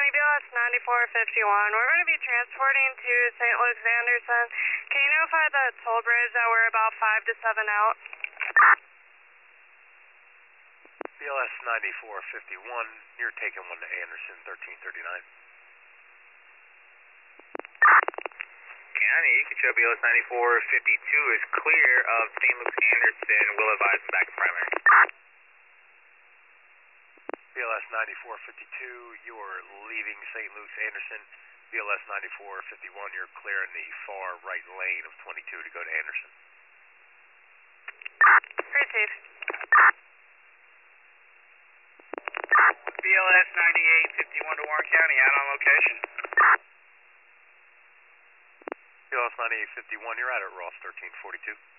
BLS 9451. We're going to be transporting to St. Luke's Anderson. Can you notify the toll bridge that we're about 5 to 7 out? BLS 9451, you're taking one to Anderson, 1339. County, you can show BLS 9452 is clear of St. Luke's Anderson. Will advise back to primary. BLS 9452, you're leaving St. Luke's Anderson. BLS 9451, you're clearing the far right lane of 22 to go to Anderson. Receive. BLS 9851 to Warren County, out on location. BLS 9851, you're out at Ross 1342.